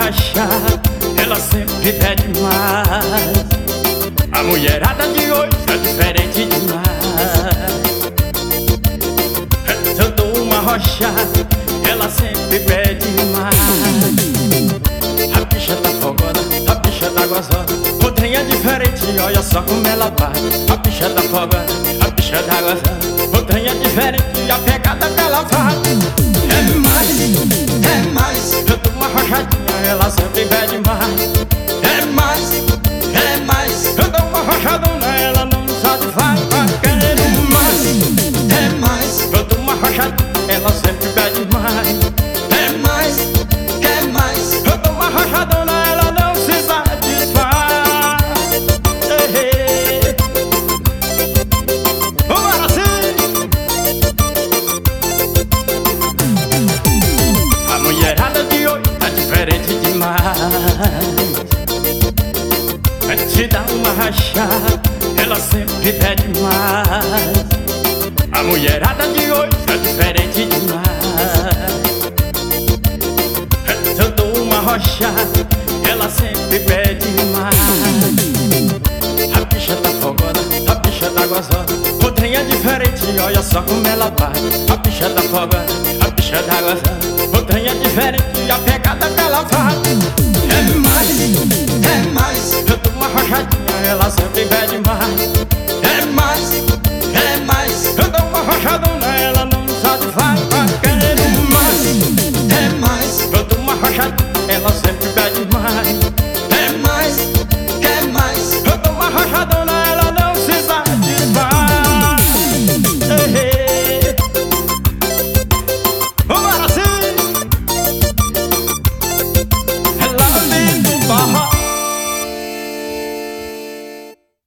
rachar, ela sempre pede mais. A mulherada de hoje tá diferente demais. Eu dou uma rochada, ela sempre pede mais. A bicha tá folgada, a bicha tá gozosa, o trem é diferente, olha só como ela vai. A bicha tá folgada, a bicha tá gozosa, o trem é diferente, a pegada que ela faz. É mais, é mais. Eu dou uma rochadinha, ela sempre pede mais. É mais, é mais. Eu dou uma rochadona, ela não satisfaz, vai querendo mais. É mais. Eu dou uma rochadinha, ela sempre pede mais. É mais, é mais. Eu dou uma rochadona, ela não se satisfaz. Vamos assim. A mulherada de hoje tá diferente demais. Te dá uma rachada, ela sempre pede mais. A mulherada de hoje tá diferente demais. Eu dou uma rochada, ela sempre pede mais. A bicha tá folgada, a bicha tá gozosa, o trem é diferente, olha só como ela vai. A bicha tá folgada, a bicha tá gozosa, o trem é diferente, a pegada que ela faz. É mais, é mais. Eu dou uma rochadinha, ela sempre pede mais.